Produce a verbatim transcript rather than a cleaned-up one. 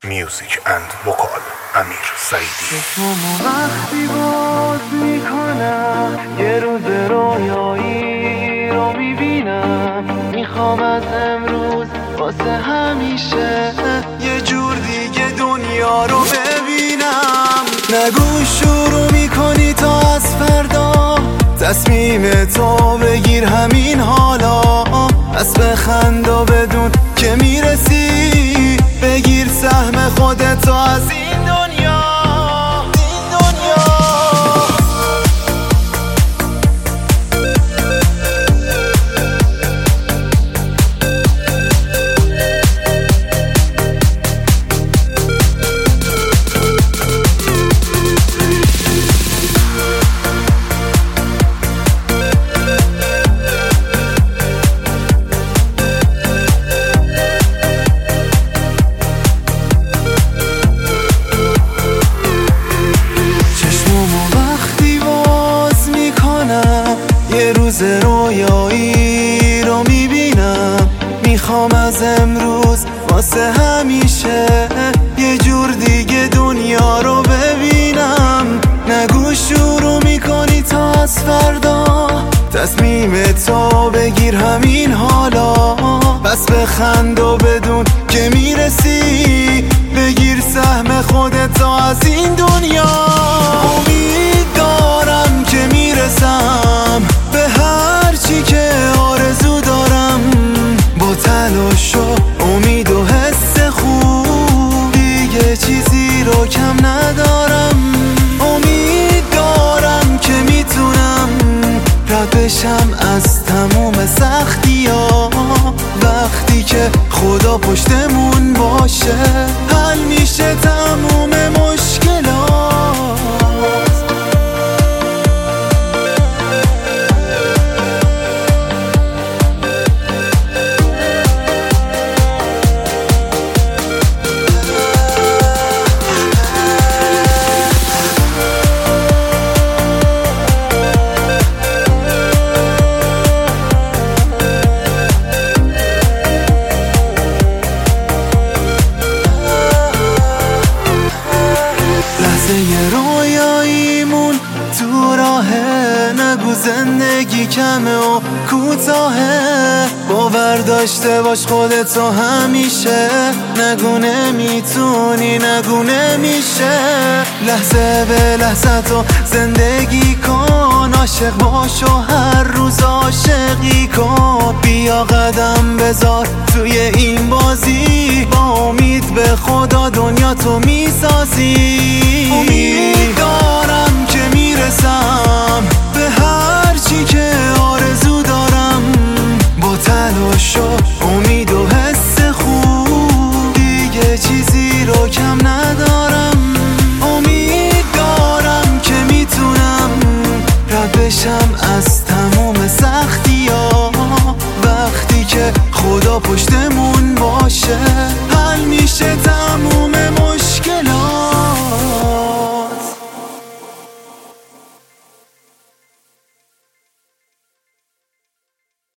میوزیک اند وکال امیر سعیدی. چشمامو وقتی باز میکنم یه روز رویایی رو میبینم، میخوام از امروز واسه همیشه یه جور دیگه دنیا رو ببینم. نگو شروع میکنی تا از فردا، تصمیم تو بگیر همین حالا، پس بخند و بدون که میرسی، بگیر سهم خودتو از این دنیا. یه روز رویایی رو میبینم، میخوام از امروز واسه همیشه یه جور دیگه دنیا رو ببینم. نگو شروع میکنی تا از فردا، تصمیم تو بگیر همین حالا، پس بخند و بدون که میرسی، بگیر سهم خودتو از این دنیا. امید دارم که میرسم به هر چی که آرزو دارم، با تلاش و امید و حس خوب دیگه چیزی رو کم ندارم. امید دارم که میتونم رد بشم از تموم سختی ها، وقتی که خدا پشتمون باشه حل میشه تموم مشکلات. یه رویاییمون تو راهه، نگو زندگی کمه و کوتاهه، باور داشته باش خودتو همیشه، نگو نمیتونی نگو نمیشه. لحظه به لحظه تو زندگی کن، عاشق باش و هر روز عاشقی کن، بیا قدم بذار توی این بازی، با امید به خدا دنیا تو میسازی. امید دارم که میرسم به هر چی که آرزو دارم، با تلاش و امید و حس خوب دیگه چیزی رو کم ندارم. امید دارم که میتونم رد بشم از